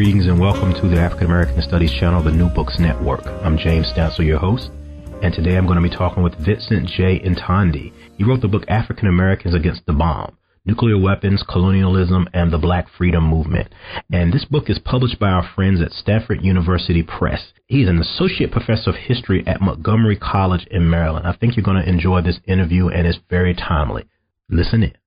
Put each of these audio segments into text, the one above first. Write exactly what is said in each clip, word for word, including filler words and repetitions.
Greetings and welcome to the African American Studies channel, the New Books Network. I'm James Stansel, your host, and today I'm going to be talking with Vincent J. Ntandi. He wrote the book African Americans Against the Bomb, Nuclear Weapons, Colonialism, and the Black Freedom Movement. And this book is published by our friends at Stanford University Press. He's an associate professor of history at Montgomery College in Maryland. I think you're going to enjoy this interview, and it's very timely. Listen in.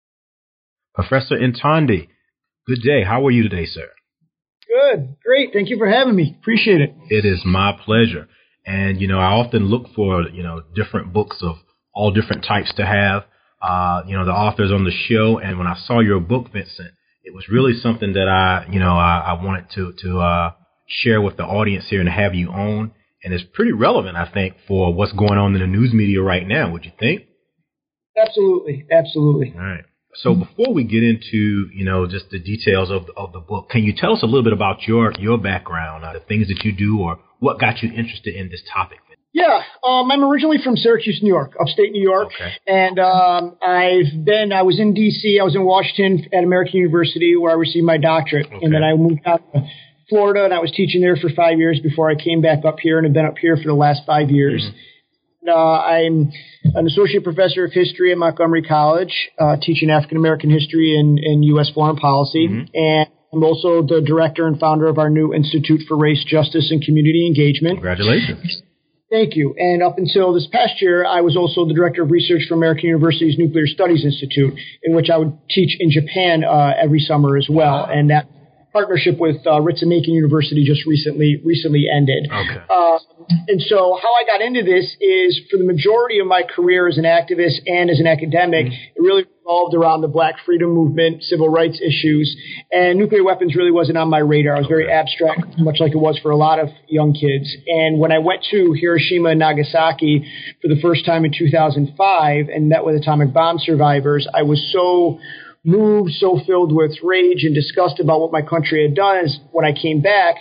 Professor Ntandi, good day. How are you today, sir? Good. Great. Thank you for having me. Appreciate it. It is my pleasure. And, you know, I often look for, you know, different books of all different types to have, uh, you know, the authors on the show. And when I saw your book, Vincent, it was really something that I, you know, I, I wanted to, to uh, share with the audience here and have you on. And it's pretty relevant, I think, for what's going on in the news media right now. Would you think? Absolutely. Absolutely. All right. So before we get into, you know, just the details of, of the book, can you tell us a little bit about your, your background, uh, the things that you do, or what got you interested in this topic? Yeah, um, I'm originally from Syracuse, New York, upstate New York. Okay. And um, I've been, I was in D C, I was in Washington at American University where I received my doctorate. Okay. And then I moved out to Florida and I was teaching there for five years before I came back up here and have been up here for the last five years. Mm-hmm. Uh, I'm an associate professor of history at Montgomery College, uh, teaching African American history and, and U S foreign policy. Mm-hmm. And I'm also the director and founder of our new Institute for Race, Justice, and Community Engagement. Congratulations. Thank you. And up until this past year, I was also the director of research for American University's Nuclear Studies Institute, in which I would teach in Japan uh, every summer as well. Wow. And that partnership with uh, Ritsumeikan University just recently recently ended. Okay. Uh, and so how I got into this is, for the majority of my career as an activist and as an academic, mm-hmm. it really revolved around the Black Freedom Movement, civil rights issues, and nuclear weapons really wasn't on my radar. I was very abstract, much like it was for a lot of young kids. And when I went to Hiroshima and Nagasaki for the first time in two thousand five and met with atomic bomb survivors, I was so moved, so filled with rage and disgust about what my country had done. Is when I came back,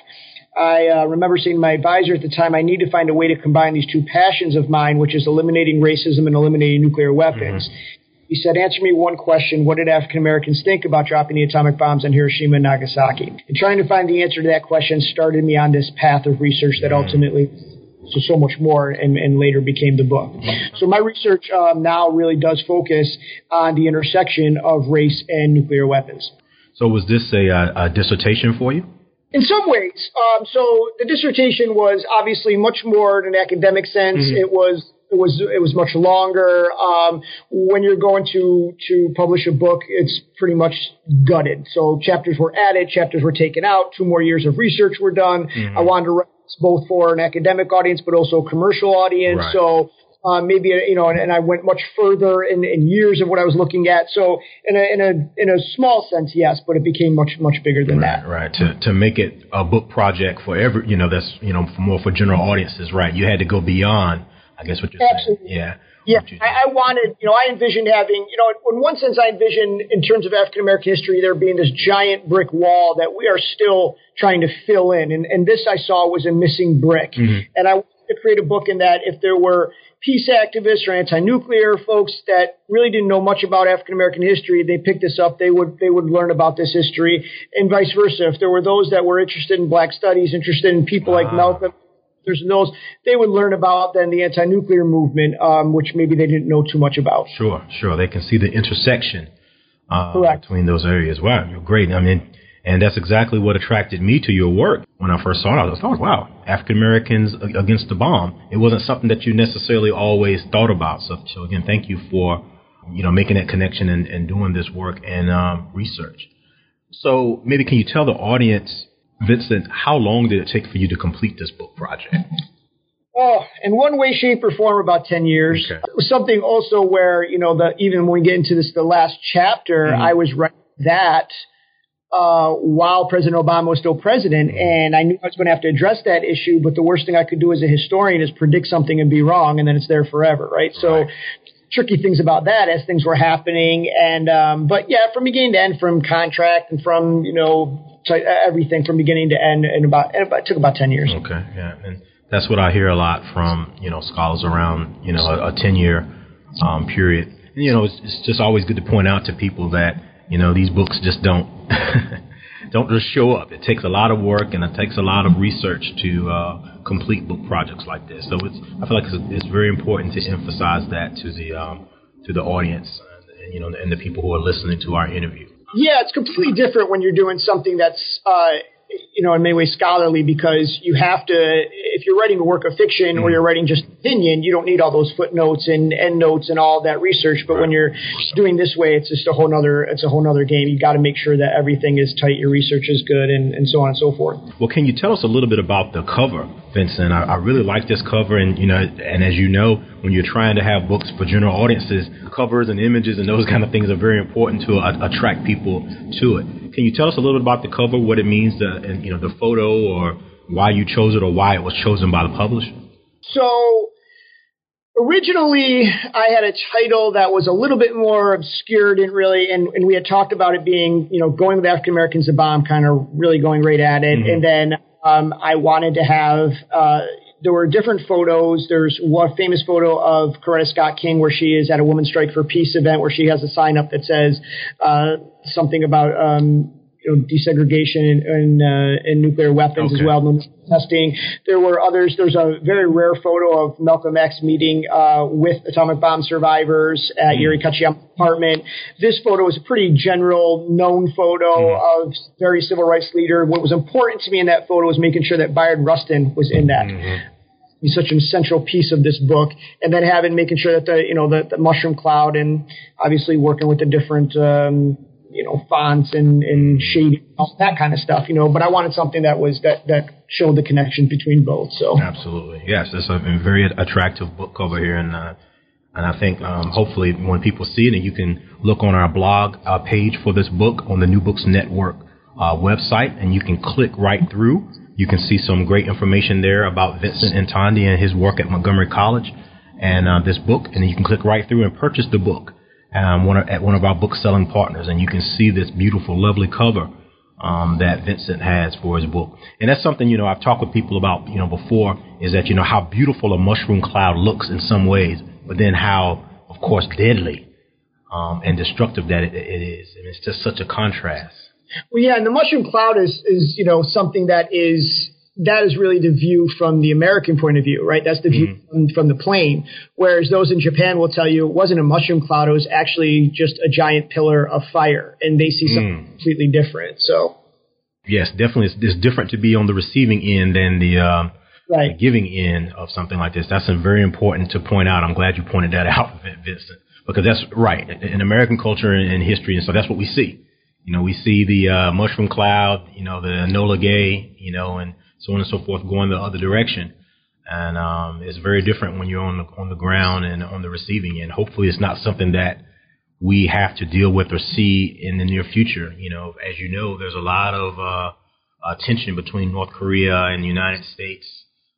I uh, remember saying to my advisor at the time, I need to find a way to combine these two passions of mine, which is eliminating racism and eliminating nuclear weapons. Mm-hmm. He said, answer me one question. What did African Americans think about dropping the atomic bombs on Hiroshima and Nagasaki? And trying to find the answer to that question started me on this path of research that mm-hmm. ultimately so so much more and, and later became the book. Mm-hmm. So my research um, now really does focus on the intersection of race and nuclear weapons. So was this a, a, a dissertation for you? In some ways. Um, so the dissertation was obviously much more in an academic sense. Mm-hmm. It was It was it was much longer. Um, when you're going to to publish a book, it's pretty much gutted. So chapters were added, chapters were taken out. Two more years of research were done. Mm-hmm. I wanted to write this both for an academic audience, but also a commercial audience. Right. So uh, maybe you know, and, and I went much further in, in years of what I was looking at. So in a in a in a small sense, yes, but it became much much bigger than right, that. Right. To to make it a book project for every, you know, that's you know for more for general audiences. Right. You had to go beyond, I guess what you're Absolutely. saying. Yeah. Yeah. I, I wanted, you know, I envisioned having, you know, in one sense, I envisioned in terms of African American history, there being this giant brick wall that we are still trying to fill in. And, and this I saw was a missing brick. Mm-hmm. And I wanted to create a book in that if there were peace activists or anti-nuclear folks that really didn't know much about African American history, they picked this up, they would they would learn about this history, and vice versa. If there were those that were interested in Black studies, interested in people ah. like Malcolm, there's those, they would learn about then the anti-nuclear movement, um, which maybe they didn't know too much about. Sure, sure. They can see the intersection uh, between those areas. Wow, you're great. I mean, and that's exactly what attracted me to your work when I first saw it. I was like, wow, African Americans Against the Bomb. It wasn't something that you necessarily always thought about. So, so again, thank you for, you know, making that connection and, and doing this work and um, research. So maybe can you tell the audience, Vincent, how long did it take for you to complete this book project? Oh, in one way, shape, or form, about ten years. Okay. It was something also where, you know, the even when we get into this, the last chapter, mm-hmm. I was writing that uh, while President Obama was still president, mm-hmm. and I knew I was going to have to address that issue, but the worst thing I could do as a historian is predict something and be wrong, and then it's there forever, right? right. So tricky things about that as things were happening. And um, but, yeah, from beginning to end, from contract and from, you know, so everything from beginning to end, and about, and about it took about ten years. Okay, yeah, and that's what I hear a lot from, you know, scholars around, you know, a, a ten-year um, period. And, you know, it's, it's just always good to point out to people that, you know, these books just don't don't just show up. It takes a lot of work and it takes a lot of research to uh, complete book projects like this. So it's I feel like it's, it's very important to emphasize that to the um, to the audience, and, you know, and the people who are listening to our interview. Yeah, it's completely different when you're doing something that's, uh, you know, in many ways scholarly, because you have to, if you're writing a work of fiction mm-hmm. or you're writing just opinion, you don't need all those footnotes and endnotes and all that research. But right. when you're doing this way, it's just a whole nother, it's a whole nother game. You got to make sure that everything is tight, your research is good, and, and so on and so forth. Well, can you tell us a little bit about the cover, Vincent? I, I really like this cover, and you know, and as you know, when you're trying to have books for general audiences, covers and images and those kind of things are very important to uh, attract people to it. Can you tell us a little bit about the cover, what it means, to, and you know, the photo, or why you chose it, or why it was chosen by the publisher? So originally, I had a title that was a little bit more obscure, didn't really, and, and we had talked about it being, you know, going with African Americans, the bomb, kind of really going right at it, mm-hmm. and then um, I wanted to have. Uh, There were different photos. There's one famous photo of Coretta Scott King where she is at a Women's Strike for Peace event where she has a sign up that says uh, something about um, you know, desegregation and, and, uh, and nuclear weapons okay. as well, no testing. There were others. There's a very rare photo of Malcolm X meeting uh, with atomic bomb survivors at mm. Yuri Kachiyama's apartment. This photo is a pretty general known photo mm. of very civil rights leader. What was important to me in that photo was making sure that Bayard Rustin was in that. Mm-hmm. He's such an essential piece of this book, and then having making sure that the you know the, the mushroom cloud, and obviously working with the different um, you know fonts and, and shading, all that kind of stuff. You know, but I wanted something that was that that showed the connection between both. So absolutely, yes, it's a very attractive book cover here, and uh, and I think um, hopefully when people see it, and you can look on our blog uh, page for this book on the New Books Network uh, website, and you can click right through. You can see some great information there about Vincent Ntandi and his work at Montgomery College and uh, this book. And then you can click right through and purchase the book um, one of, at one of our book-selling partners. And you can see this beautiful, lovely cover um, that Vincent has for his book. And that's something, you know, I've talked with people about, you know, before, is that, you know, how beautiful a mushroom cloud looks in some ways, but then how, of course, deadly um, and destructive that it, it is. And it's just such a contrast. Well, yeah, and the mushroom cloud is, is, you know, something that is that is really the view from the American point of view, right? That's the view mm-hmm. from, from the plane. Whereas those in Japan will tell you it wasn't a mushroom cloud; it was actually just a giant pillar of fire, and they see something mm. completely different. So, yes, definitely, it's, it's different to be on the receiving end than the, uh, right. the giving end of something like this. That's very important to point out. I'm glad you pointed that out, Vincent, because that's right in American culture and history, and so that's what we see. You know, we see the uh, mushroom cloud, you know, the Enola Gay, you know, and so on and so forth going the other direction. And um, it's very different when you're on the on the ground and on the receiving end. Hopefully it's not something that we have to deal with or see in the near future. You know, as you know, there's a lot of uh, uh, tension between North Korea and the United States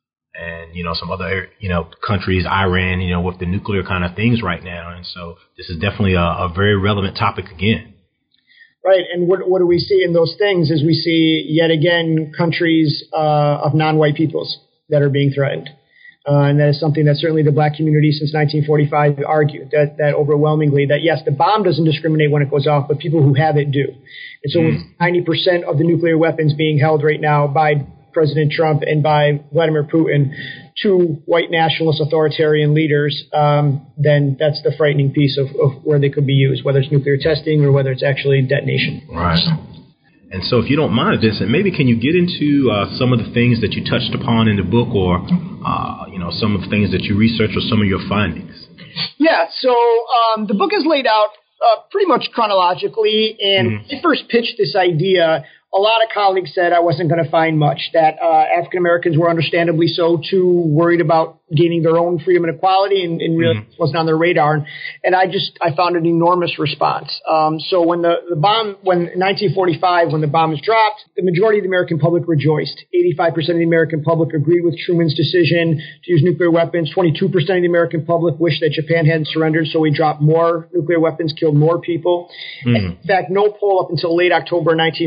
and, you know, some other, you know, countries, Iran, you know, with the nuclear kind of things right now. And so this is definitely a, a very relevant topic again. Right, and what what do we see in those things is we see, yet again, countries uh, of non-white peoples that are being threatened. Uh, and that is something that certainly the black community since nineteen forty-five argued, that, that overwhelmingly, that yes, the bomb doesn't discriminate when it goes off, but people who have it do. And so mm. with ninety percent of the nuclear weapons being held right now by President Trump and by Vladimir Putin, two white nationalist authoritarian leaders, um, then that's the frightening piece of, of where they could be used, whether it's nuclear testing or whether it's actually detonation. Right. And so if you don't mind, Vincent, maybe can you get into uh, some of the things that you touched upon in the book, or, uh, you know, some of the things that you researched or some of your findings? Yeah, so um, the book is laid out uh, pretty much chronologically, and mm-hmm. when I first pitched this idea, a lot of colleagues said I wasn't going to find much, that uh, African Americans were understandably so too worried about gaining their own freedom and equality, and, and really mm-hmm. wasn't on their radar. And, and I just I found an enormous response. Um, so when the, the bomb, when in nineteen forty-five, when the bomb was dropped, the majority of the American public rejoiced. eighty-five percent of the American public agreed with Truman's decision to use nuclear weapons. twenty-two percent of the American public wished that Japan hadn't surrendered, so we dropped more nuclear weapons, killed more people. Mm-hmm. And in fact, no poll up until late October nineteen forty-five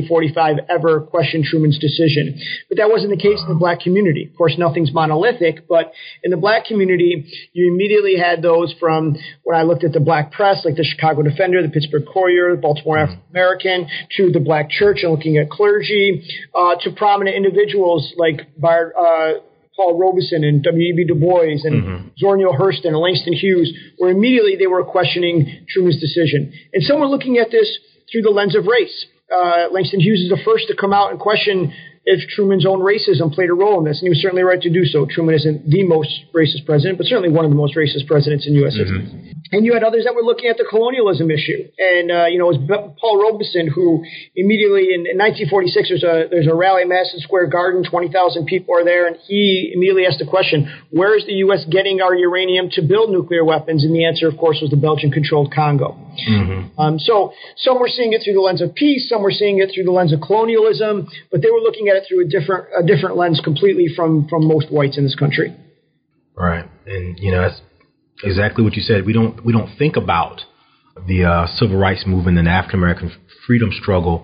five ever questioned Truman's decision. But that wasn't the case in the black community. Of course, nothing's monolithic, but in the black community, you immediately had those from when I looked at the black press, like the Chicago Defender, the Pittsburgh Courier, the Baltimore African American, to the black church and looking at clergy, uh, to prominent individuals like Bar, uh, Paul Robeson and W E B Du Bois and mm-hmm. Zora Neale Hurston and Langston Hughes, where immediately they were questioning Truman's decision. And some were looking at this through the lens of race. Uh, Langston Hughes is the first to come out and question if Truman's own racism played a role in this, and he was certainly right to do so. Truman isn't the most racist president, but certainly one of the most racist presidents in U S history. Mm-hmm. And you had others that were looking at the colonialism issue. And, uh, you know, it was Paul Robeson who immediately in, in nineteen forty-six, there's a, there's a rally at Madison Square Garden, twenty thousand people are there, and he immediately asked the question, where is the U S getting our uranium to build nuclear weapons? And the answer, of course, was the Belgian-controlled Congo. Mm-hmm. Um, so some were seeing it through the lens of peace, some were seeing it through the lens of colonialism, but they were looking at it through a different a different lens completely from, from most whites in this country. Right. And, you know, that's exactly what you said. We don't we don't think about the uh, civil rights movement and the African American freedom struggle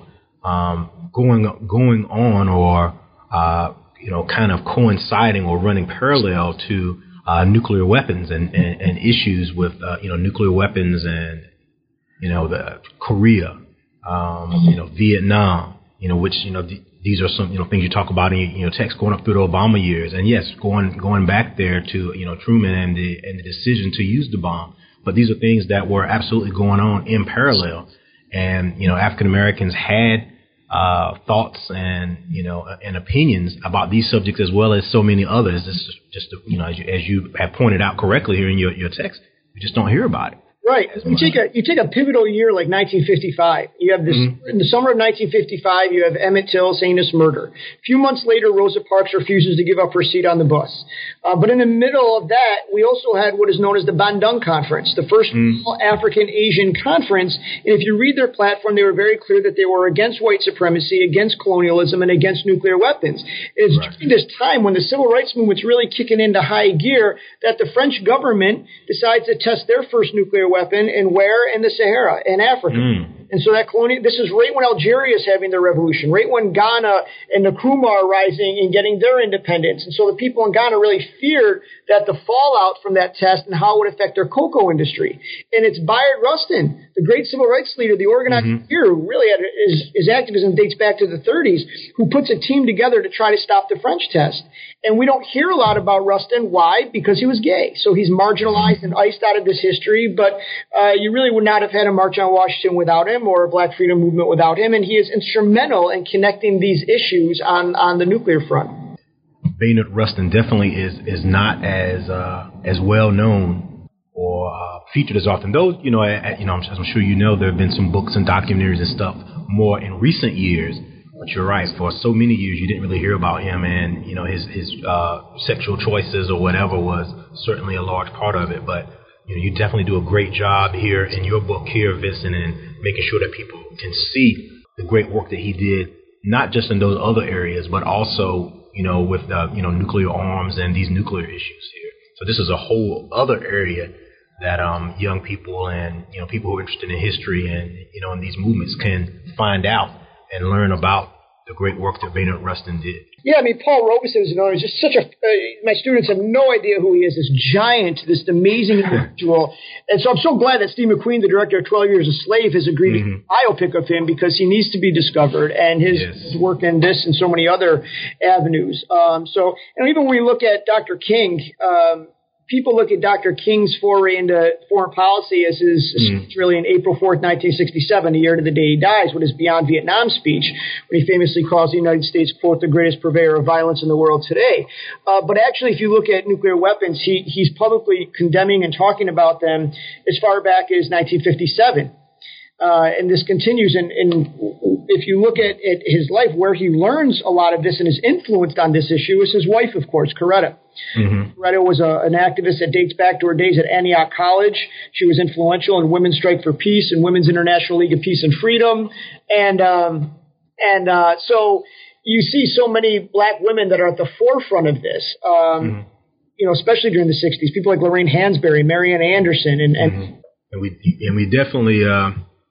um, going going on or uh, you know kind of coinciding or running parallel to uh, nuclear weapons and, and, and issues with uh, you know nuclear weapons and you know the Korea, um, you know Vietnam, you know which you know. The, These are some, you know, things you talk about in your, you know, text going up through the Obama years, and yes, going going back there to you know Truman and the and the decision to use the bomb. But these are things that were absolutely going on in parallel, and you know, African Americans had uh, thoughts and you know and opinions about these subjects as well as so many others. This is just you know, as you, as you have pointed out correctly here in your your text, we just don't hear about it. Right. You take a you take a pivotal year like nineteen fifty-five. You have this mm-hmm. in the summer of nineteen fifty-five. You have Emmett Till saying this murder. A few months later, Rosa Parks refuses to give up her seat on the bus. Uh, but in the middle of that, we also had what is known as the Bandung Conference, the first mm-hmm. African Asian conference. And if you read their platform, they were very clear that they were against white supremacy, against colonialism, and against nuclear weapons. And it's right. during this time when the civil rights movement's really kicking into high gear that the French government decides to test their first nuclear weapon. Weapon and where in the Sahara in Africa. Mm. And so that colonial, this is right when Algeria is having their revolution, right when Ghana and Nkrumah are rising and getting their independence. And so the people in Ghana really feared that the fallout from that test and how it would affect their cocoa industry. And it's Bayard Rustin, the great civil rights leader, the organizer mm-hmm. here, who really had his, his activism dates back to the thirties, who puts a team together to try to stop the French test. And we don't hear a lot about Rustin. Why? Because he was gay. So he's marginalized and iced out of this history. But uh, you really would not have had a March on Washington without him or a Black Freedom Movement without him. And he is instrumental in connecting these issues on, on the nuclear front. Bayard Rustin definitely is is not as uh, as well known or uh, featured as often. Though, you know, I, you know, as I'm sure you know, there have been some books and documentaries and stuff more in recent years. But you're right. For so many years, you didn't really hear about him, and you know his his uh, sexual choices or whatever was certainly a large part of it. But you know, you definitely do a great job here in your book here, Vincent, in making sure that people can see the great work that he did, not just in those other areas, but also you know with uh, you know nuclear arms and these nuclear issues here. So this is a whole other area that um, young people and you know people who are interested in history and you know in these movements can find out and learn about the great work that Bayard Rustin did. Yeah, I mean, Paul Robeson is known as just such a, uh, my students have no idea who he is, this giant, this amazing individual. And so I'm so glad that Steve McQueen, the director of twelve years a Slave, has agreed mm-hmm. to do a biopic of him because he needs to be discovered and his, yes. his work in this and so many other avenues. Um, so, and even when we look at Doctor King, um, people look at Doctor King's foray into foreign policy as his mm. speech really in April fourth, nineteen sixty-seven, the year to the day he dies, with his Beyond Vietnam speech, when he famously calls the United States, quote, the greatest purveyor of violence in the world today. Uh, but actually, if you look at nuclear weapons, he, he's publicly condemning and talking about them as far back as nineteen fifty-seven. Uh, and this continues. And, and if you look at, at his life, where he learns a lot of this and is influenced on this issue is his wife, of course, Coretta. Mm-hmm. Coretta was a, an activist that dates back to her days at Antioch College. She was influential in Women's Strike for Peace and Women's International League of Peace and Freedom. And, um, and, uh, so you see so many black women that are at the forefront of this, um, mm-hmm. you know, especially during the sixties, people like Lorraine Hansberry, Marianne Anderson, and, and, mm-hmm. and we, and we definitely, uh,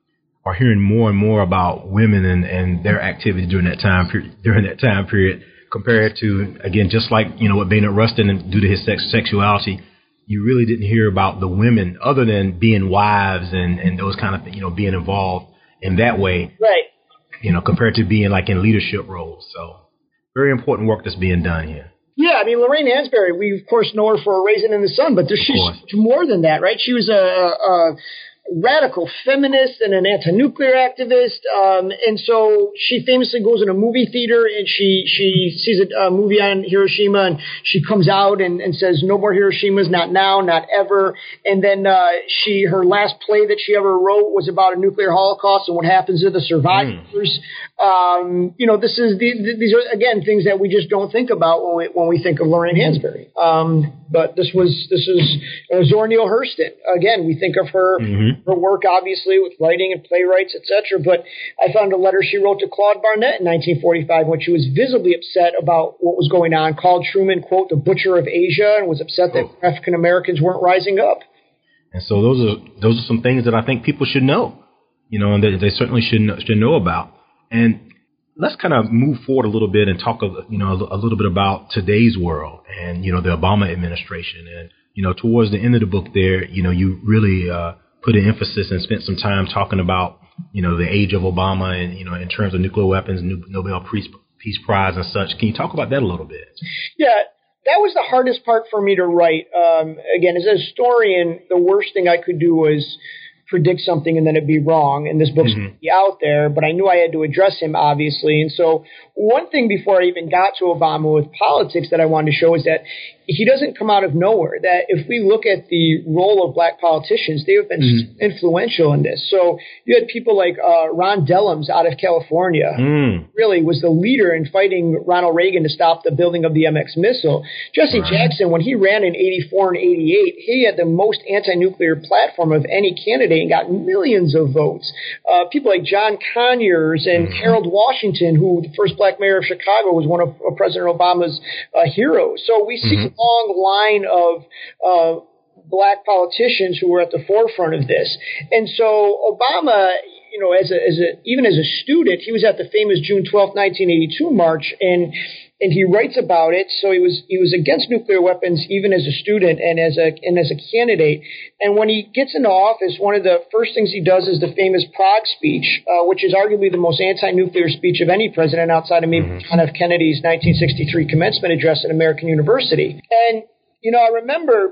are hearing more and more about women and, and their activities during that time period, during that time period, compared to, again, just like, you know, what Bayard Rustin, and due to his sex, sexuality, you really didn't hear about the women other than being wives and, and those kind of things, you know, being involved in that way. Right. You know, compared to being like in leadership roles. So very important work that's being done here. Yeah, I mean, Lorraine Hansberry, we, of course, know her for Raisin in the Sun, but there's she's more than that, right? She was a, a radical feminist and an anti-nuclear activist. Um, and so she famously goes in a movie theater and she, she sees a, a movie on Hiroshima and she comes out and, and says, no more Hiroshimas, not now, not ever. And then, uh, she, her last play that she ever wrote was about a nuclear holocaust and what happens to the survivors. Mm. Um, you know, this is the, the, these are, again, things that we just don't think about when we, when we think of Lorraine Hansberry. Um, but this was, this is uh, Zora Neale Hurston. Again, we think of her, mm-hmm. her work, obviously, with writing and playwrights, et cetera. But I found a letter she wrote to Claude Barnett in nineteen forty-five when she was visibly upset about what was going on, called Truman, quote, the butcher of Asia, and was upset that oh. African Americans weren't rising up. And so those are those are some things that I think people should know, you know, and that they certainly should know, should know about. And let's kind of move forward a little bit and talk, you know, a little bit about today's world and, you know, the Obama administration. And, you know, towards the end of the book there, you know, you really uh, put an emphasis and spent some time talking about, you know, the age of Obama and, you know, in terms of nuclear weapons, Nobel Peace, Peace Prize and such. Can you talk about that a little bit? Yeah, that was the hardest part for me to write. Um, again, as a historian, the worst thing I could do was predict something and then it'd be wrong, and this book's mm-hmm. going to be out there, but I knew I had to address him, obviously. And so one thing before I even got to Obama with politics that I wanted to show is that he doesn't come out of nowhere, that if we look at the role of black politicians, they have been mm-hmm. influential in this. So you had people like uh, Ron Dellums out of California, mm. really was the leader in fighting Ronald Reagan to stop the building of the M X missile. Jesse right. Jackson, when he ran in eighty-four and eighty-eight, he had the most anti-nuclear platform of any candidate and got millions of votes. Uh, people like John Conyers and mm-hmm. Harold Washington, who the first black mayor of Chicago, was one of uh, President Obama's uh, heroes. So we see mm-hmm. a long line of uh, black politicians who were at the forefront of this. And so Obama, you know, as a, as a, even as a student, he was at the famous June twelfth, nineteen eighty-two march, and and he writes about it. So he was he was against nuclear weapons even as a student and as a and as a candidate. And when he gets into office, one of the first things he does is the famous Prague speech, uh, which is arguably the most anti-nuclear speech of any president outside of maybe mm-hmm. John F. Kennedy's nineteen sixty-three commencement address at American University. And you know, I remember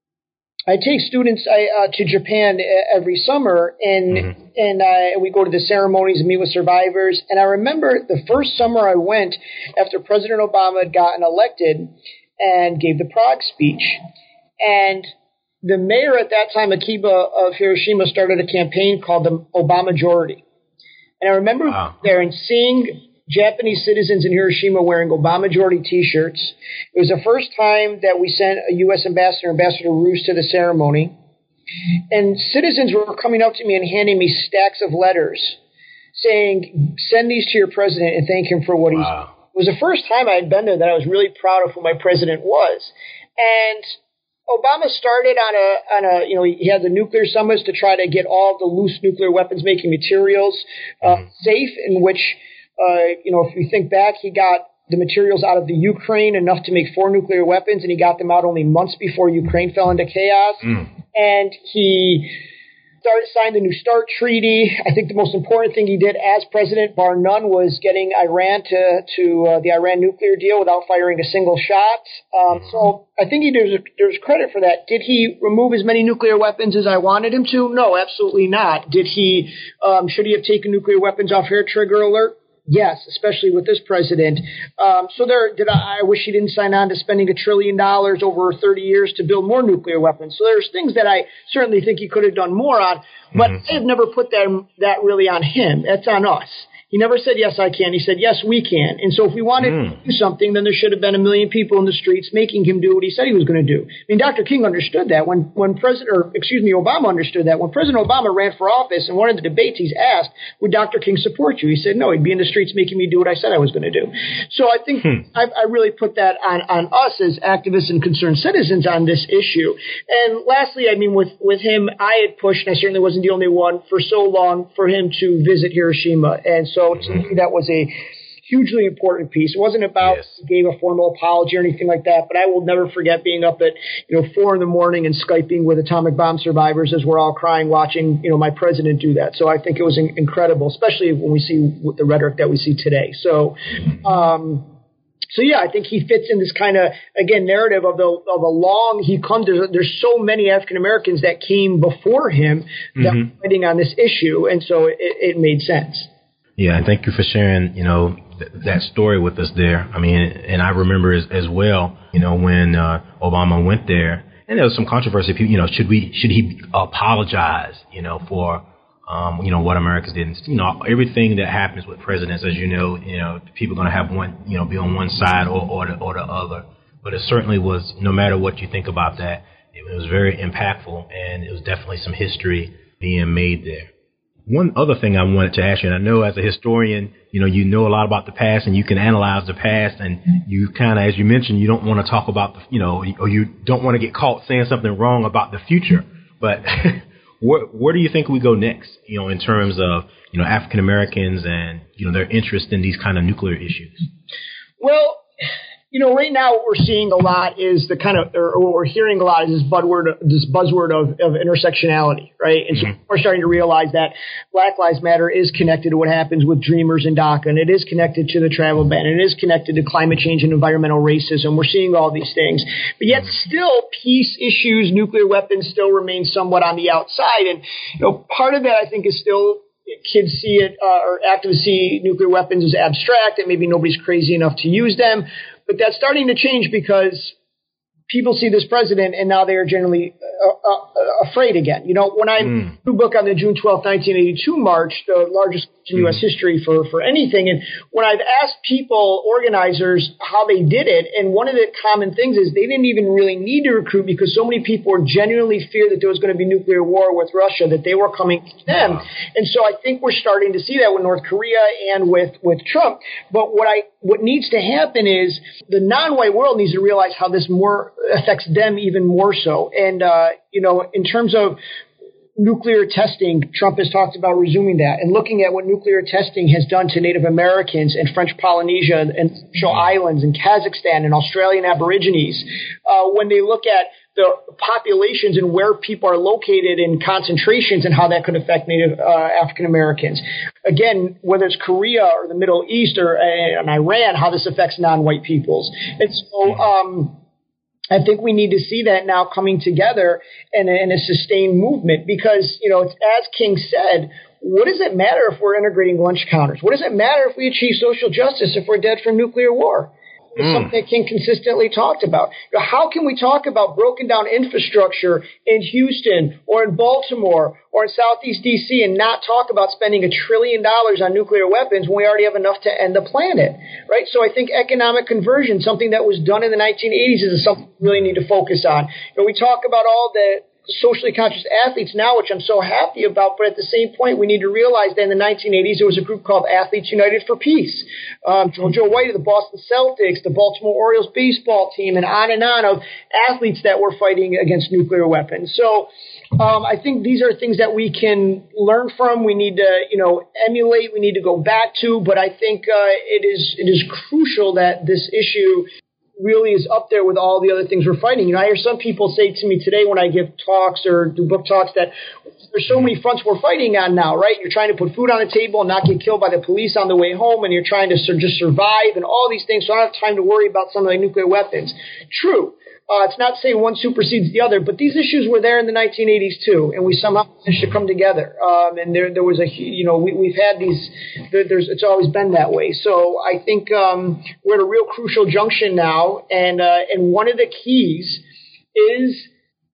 I take students I, uh, to Japan every summer, and mm-hmm. and uh, we go to the ceremonies and meet with survivors. And I remember the first summer I went after President Obama had gotten elected and gave the Prague speech. And the mayor at that time, Akiba of Hiroshima, started a campaign called the Obamajority. And I remember wow. there and seeing Japanese citizens in Hiroshima wearing Obamajority T-shirts. It was the first time that we sent a U S ambassador, Ambassador Roos, to the ceremony. And citizens were coming up to me and handing me stacks of letters saying, send these to your president and thank him for what he's done. It was the first time I had been there that I was really proud of who my president was. And Obama started on a, on a, you know, he had the nuclear summits to try to get all the loose nuclear weapons making materials uh, safe, in which Uh, you know, if you think back, he got the materials out of the Ukraine, enough to make four nuclear weapons, and he got them out only months before Ukraine fell into chaos. Mm. And he started signed the New START treaty. I think the most important thing he did as president, bar none, was getting Iran to to uh, the Iran nuclear deal without firing a single shot. Um, so I think he deserves, deserves credit for that. Did he remove as many nuclear weapons as I wanted him to? No, absolutely not. Did he? Um, should he have taken nuclear weapons off hair trigger alert? Yes, especially with this president. Um, so there, did I, I wish he didn't sign on to spending a trillion dollars over thirty years to build more nuclear weapons. So there's things that I certainly think he could have done more on, but mm-hmm. I have never put that, that really on him. That's on us. He never said, yes, I can. He said, yes, we can. And so if we wanted mm. to do something, then there should have been a million people in the streets making him do what he said he was going to do. I mean, Doctor King understood that when, when President, or excuse me, Obama understood that. When President Obama ran for office, in one of the debates he's asked, would Doctor King support you? He said, no, he'd be in the streets making me do what I said I was going to do. So I think hmm. I, I really put that on, on us as activists and concerned citizens on this issue. And lastly, I mean, with, with him, I had pushed, and I certainly wasn't the only one for so long, for him to visit Hiroshima. And so So to me, that was a hugely important piece. It wasn't about yes. he gave a formal apology or anything like that, but I will never forget being up at, you know, four in the morning and Skyping with atomic bomb survivors as we're all crying watching, you know, my president do that. So I think it was in- incredible, especially when we see the rhetoric that we see today. So, um, So, yeah, I think he fits in this kind of, again, narrative of the of a long, he come to, there's so many African-Americans that came before him that mm-hmm. were fighting on this issue. And so it, it made sense. Yeah, and thank you for sharing, you know, th- that story with us there. I mean, and I remember as, as well, you know, when uh, Obama went there, and there was some controversy. You know, should we, should he apologize, you know, for, um, you know, what Americans did? And, you know, everything that happens with presidents, as you know, you know, people are going to have one, you know, be on one side or, or the or the other. But it certainly was, no matter what you think about that, it was very impactful, and it was definitely some history being made there. One other thing I wanted to ask you, and I know as a historian, you know, you know a lot about the past and you can analyze the past, and you kind of, as you mentioned, you don't want to talk about the, you know, or you don't want to get caught saying something wrong about the future. But where, where do you think we go next, you know, in terms of, you know, African Americans and, you know, their interest in these kind of nuclear issues? Well, you know, right now what we're seeing a lot is the kind of, or what we're hearing a lot is this buzzword, this buzzword of, of intersectionality, right? And mm-hmm. so we're starting to realize that Black Lives Matter is connected to what happens with Dreamers in DACA, and it is connected to the travel ban, and it is connected to climate change and environmental racism. We're seeing all these things. But yet still, peace issues, nuclear weapons still remain somewhat on the outside. And, you know, part of that, I think, is still kids see it, uh, or activists see nuclear weapons as abstract, and maybe nobody's crazy enough to use them. But that's starting to change because people see this president and now they are generally uh, uh, afraid again. You know, when I mm. new book on the June twelfth, nineteen eighty-two march, the largest in mm. U S history for, for anything. And when I've asked people, organizers, how they did it, and one of the common things is they didn't even really need to recruit because so many people were genuinely feared that there was going to be nuclear war with Russia, that they were coming to them. Wow. And so I think we're starting to see that with North Korea and with, with Trump. But what I what needs to happen is the non-white world needs to realize how this more affects them even more so. And, uh, you know, in terms of nuclear testing, Trump has talked about resuming that and looking at what nuclear testing has done to Native Americans and French Polynesia and Marshall Islands and Kazakhstan and Australian Aborigines. Uh, when they look at the populations and where people are located in concentrations and how that could affect Native uh, African Americans. Again, whether it's Korea or the Middle East or uh, and Iran, how this affects non-white peoples. And so, um, I think we need to see that now coming together in a, in a sustained movement because, you know, it's, as King said, what does it matter if we're integrating lunch counters? What does it matter if we achieve social justice if we're dead from nuclear war? It's mm. something that King consistently talked about. You know, how can we talk about broken down infrastructure in Houston or in Baltimore or in Southeast D C and not talk about spending a trillion dollars on nuclear weapons when we already have enough to end the planet, right? So I think economic conversion, something that was done in the nineteen eighties, is something we really need to focus on. You know, we talk about all the socially conscious athletes now, which I'm so happy about, but at the same point, we need to realize that in the nineteen eighties, there was a group called Athletes United for Peace. Um, Joe White of the Boston Celtics, the Baltimore Orioles baseball team, and on and on of athletes that were fighting against nuclear weapons. So um, I think these are things that we can learn from. We need to, you know, emulate. We need to go back to. But I think uh, it is it is crucial that this issue really is up there with all the other things we're fighting. You know, I hear some people say to me today when I give talks or do book talks that there's so many fronts we're fighting on now, right? You're trying to put food on the table and not get killed by the police on the way home, and you're trying to sur- just survive and all these things, so I don't have time to worry about something like nuclear weapons. True. Uh, it's not to say one supersedes the other, but these issues were there in the nineteen eighties too, and we somehow managed to come together. Um, and there, there was a, you know, we, we've had these. There, there's, it's always been that way. So I think um, we're at a real crucial junction now, and uh, and one of the keys is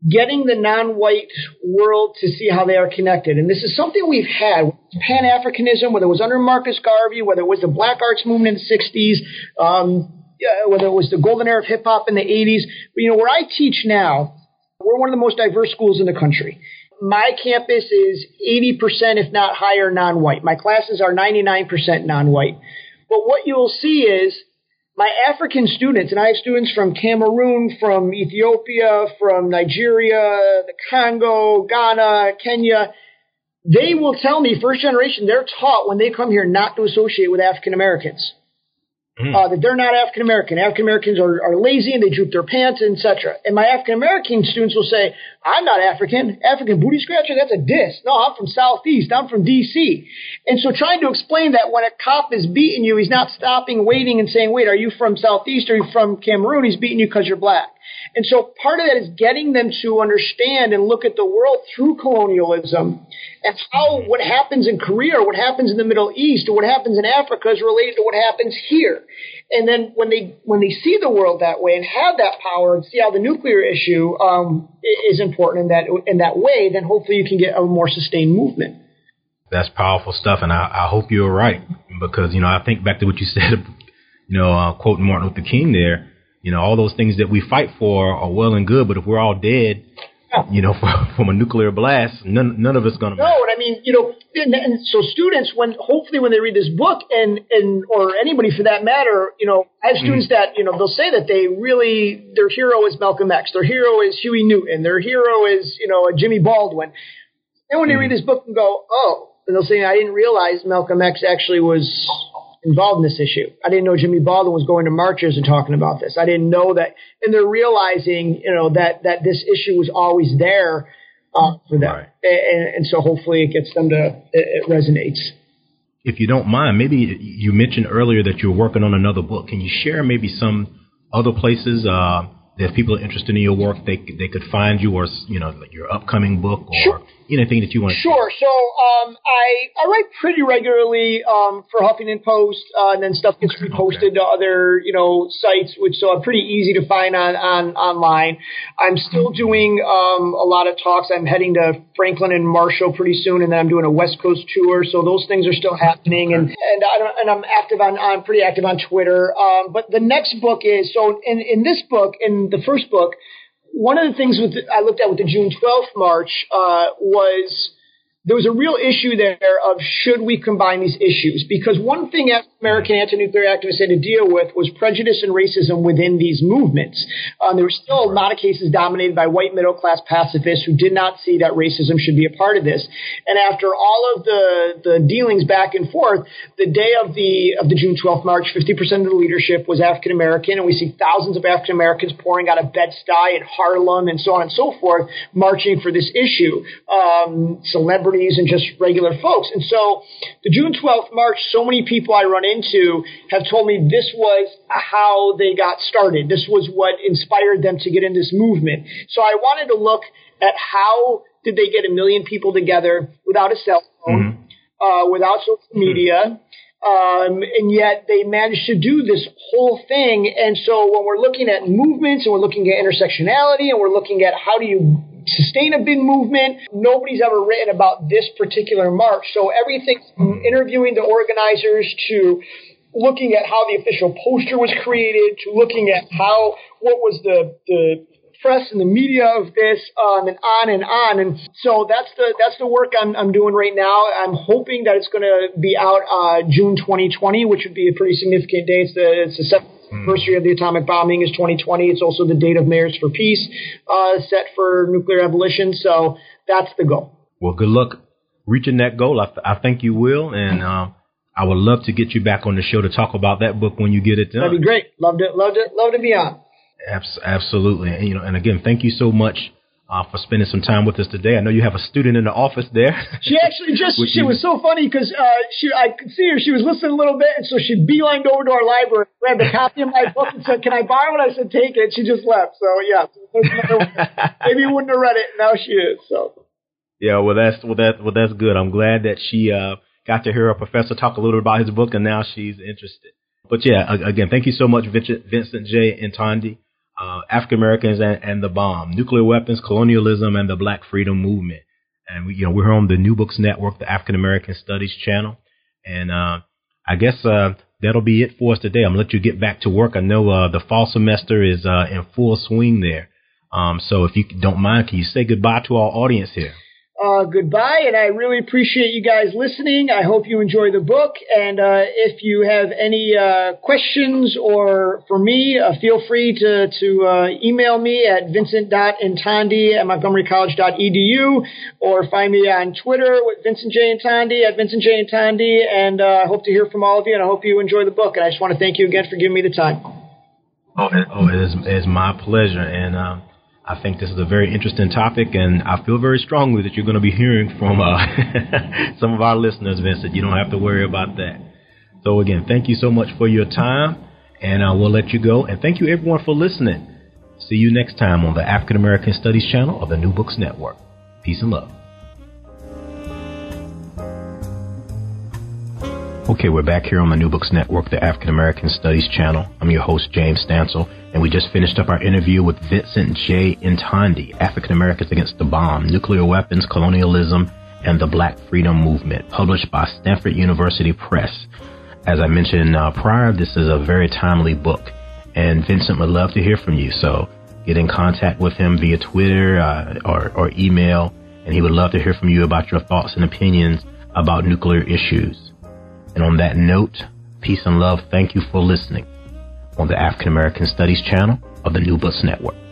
getting the non-white world to see how they are connected. And this is something we've had. Pan-Africanism, whether it was under Marcus Garvey, whether it was the Black Arts movement in the sixties, um, whether it was the golden era of hip-hop in the eighties. But, you know, where I teach now, we're one of the most diverse schools in the country. My campus is eighty percent, if not higher, non-white. My classes are ninety-nine percent non-white. But what you'll see is my African students, and I have students from Cameroon, from Ethiopia, from Nigeria, the Congo, Ghana, Kenya, they will tell me, first generation, they're taught when they come here not to associate with African Americans. Mm. Uh, that they're not African American. African Americans are, are lazy and they droop their pants, et cetera. And my African American students will say, I'm not African. African booty scratcher, that's a diss. No, I'm from Southeast. I'm from D C. And so trying to explain that when a cop is beating you, he's not stopping, waiting, and saying, wait, are you from Southeast? Are you from Cameroon? He's beating you because you're black. And so part of that is getting them to understand and look at the world through colonialism and how what happens in Korea or what happens in the Middle East or what happens in Africa is related to what happens here. And then when they when they see the world that way and have that power and see how the nuclear issue um, is important in that in that way, then hopefully you can get a more sustained movement. That's powerful stuff, and I, I hope you're right because, you know, I think back to what you said, you know, uh, quoting Martin Luther King there. You know, all those things that we fight for are well and good, but if we're all dead, you know, from, from a nuclear blast, none none of it's going to matter. No, and I mean, you know, and, and so students, when hopefully when they read this book, and and or anybody for that matter, you know, I have students mm-hmm. that, you know, they'll say that they really, their hero is Malcolm X, their hero is Huey Newton, their hero is, you know, Jimmy Baldwin. And when mm-hmm. they read this book and go, oh, and they'll say, I didn't realize Malcolm X actually was involved in this issue. I didn't know Jimmy Baldwin was going to marches and talking about this. I didn't know that. And they're realizing, you know, that, that this issue was always there uh, for them. Right. And, and so hopefully it gets them to, it, it resonates. If you don't mind, maybe you mentioned earlier that you're working on another book. Can you share maybe some other places uh, that if people are interested in your work, they they could find you, or, you know, like your upcoming book, or sure. anything that you want to Sure. So um, I, I write pretty regularly um, for Huffington Post, uh, and then stuff gets reposted okay. to other, you know, sites, which so are pretty easy to find on, on online. I'm still doing um, a lot of talks. I'm heading to Franklin and Marshall pretty soon, and then I'm doing a West Coast tour. So those things are still happening, and and, I don't, and I'm active on I'm pretty active on Twitter. Um, but the next book is so in in this book, in the first book, one of the things with the, I looked at with the June twelfth march uh, was there was a real issue there of should we combine these issues? Because one thing American anti-nuclear activists had to deal with was prejudice and racism within these movements. Um, there were still a lot of cases dominated by white middle-class pacifists who did not see that racism should be a part of this. And after all of the, the dealings back and forth, the day of the of the June twelfth march, fifty percent of the leadership was African-American, and we see thousands of African-Americans pouring out of Bed-Stuy and Harlem and so on and so forth, marching for this issue. Um, celebrities and just regular folks. And so the June twelfth march, so many people I run into have told me this was how they got started. This was what inspired them to get in this movement. So I wanted to look at how did they get a million people together without a cell phone, mm-hmm. uh, without social media, um, and yet they managed to do this whole thing. And so when we're looking at movements and we're looking at intersectionality and we're looking at how do you sustain a big movement, nobody's ever written about this particular march. So everything from interviewing the organizers to looking at how the official poster was created to looking at how what was the the press and the media of this, um, and on and on. And so that's the that's the work I'm I'm doing right now. I'm hoping that it's going to be out uh, June twenty twenty, which would be a pretty significant day. It's the it's the seventh anniversary of the atomic bombing is twenty twenty. It's also the date of Mayors for Peace uh, set for nuclear abolition. So that's the goal. Well, good luck reaching that goal. I, th- I think you will, and uh, I would love to get you back on the show to talk about that book when you get it done. That'd be great. Love to love to love to be on. Abs- absolutely, and, you know, and again, thank you so much uh, for spending some time with us today. I know you have a student in the office there. She actually just she you. was so funny because uh, she I could see her. She was listening a little bit, and so she beelined over to our library, grabbed a copy of my book, and said, "Can I borrow it?" I said, "Take it." She just left. So yeah, maybe you wouldn't have read it. Now she is. So yeah, well that's well that well that's good. I'm glad that she uh, got to hear a professor talk a little bit about his book, and now she's interested. But yeah, again, thank you so much, Vincent J. Ntandi. uh, African Americans and, and the Bomb, Nuclear Weapons, Colonialism, and the Black Freedom Movement. And we, you know, we're on the New Books Network, the African American Studies channel. And uh, I guess uh, that'll be it for us today. I'm going to let you get back to work. I know uh, the fall semester is uh, in full swing there. Um, so if you don't mind, can you say goodbye to our audience here? Uh, goodbye, and I really appreciate you guys listening. I hope you enjoy the book, and uh, if you have any uh, questions or for me, uh, feel free to, to uh, email me at vincent dot intandi at montgomery college dot e d u or find me on Twitter with Vincent J. Intandi at Vincent J. Intandi, and uh, I hope to hear from all of you, and I hope you enjoy the book, and I just want to thank you again for giving me the time. Oh, it, oh, it is, it is my pleasure, and um, I think this is a very interesting topic, and I feel very strongly that you're going to be hearing from uh, some of our listeners, Vincent. You don't have to worry about that. So, again, thank you so much for your time, and uh, we'll let you go. And thank you, everyone, for listening. See you next time on the African American Studies channel of the New Books Network. Peace and love. Okay, we're back here on the New Books Network, the African American Studies channel. I'm your host, James Stansel, and we just finished up our interview with Vincent J. Intandi, African Americans Against the Bomb, Nuclear Weapons, Colonialism, and the Black Freedom Movement, published by Stanford University Press. As I mentioned uh, prior, this is a very timely book, and Vincent would love to hear from you, so get in contact with him via Twitter uh, or, or email, and he would love to hear from you about your thoughts and opinions about nuclear issues. And on that note, peace and love. Thank you for listening on the African American Studies channel of the New Books Network.